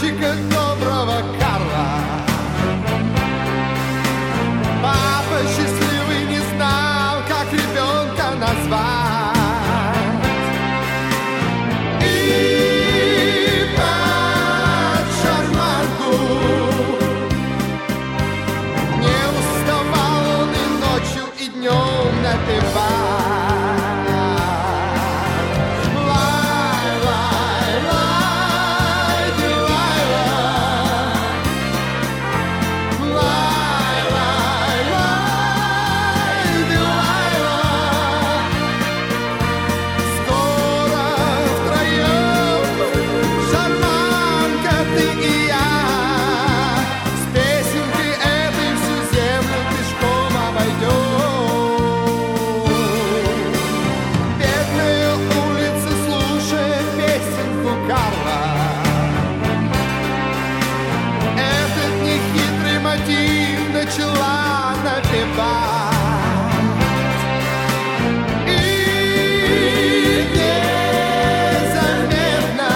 мальчика доброго Карла. Папа счастливый не знал, как ребенка назвать. И под шарманку не уставал он и ночью, и днем напевать. Начала напевать, и незаметно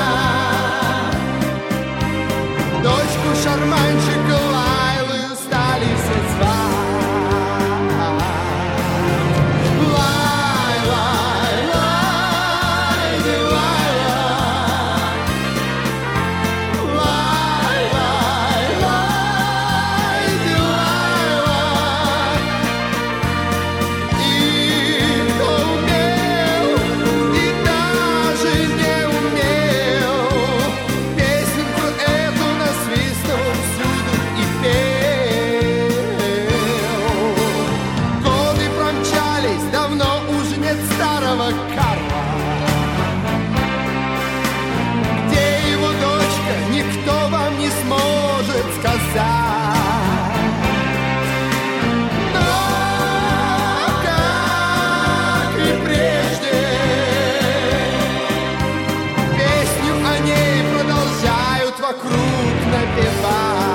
дочку шарманщика Лайлу стали все звать. Старого Карла, где его дочка, никто вам не сможет сказать. Но, как и прежде, песню о ней продолжают вокруг напевать.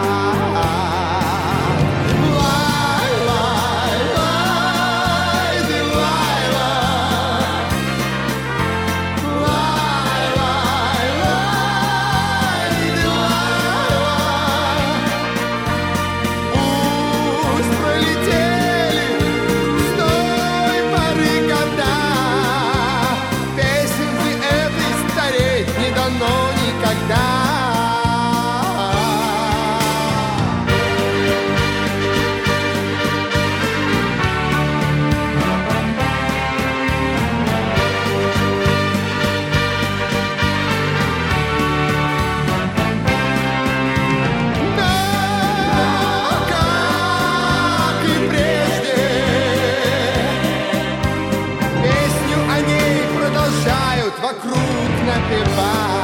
Но никогда. Но, как и прежде, песню о ней продолжают вокруг напевать.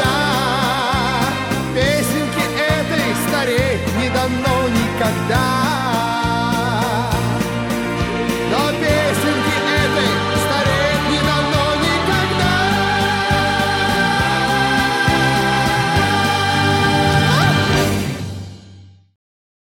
Песенки этой стареть не дано никогда.